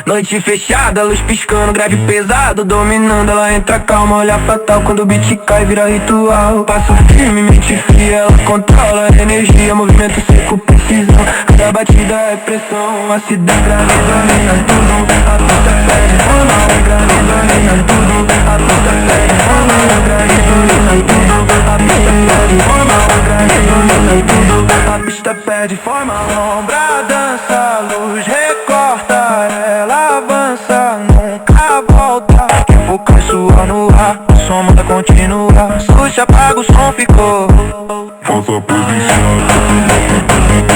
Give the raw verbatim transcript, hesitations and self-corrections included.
Noite fechada, luz piscando, grave pesado dominando, ela entra calma, olha fatal. Quando o beat cai vira ritual. Passo firme, mente fria, ela controla a energia, movimento seco, precisão. Cada batida é pressão, a cidade grave domina tudo. A pista pede formal, grave domina tudo. A pista pede formal, grave domina tudo. A pista pede formal, grave domina tudo. A pista pede formal, ombra dança, luz recorta, ela avança, nunca volta. Daqui a pouco é suor no ar, o som manda continuar. Suja, apaga, o som ficou. Falta posição.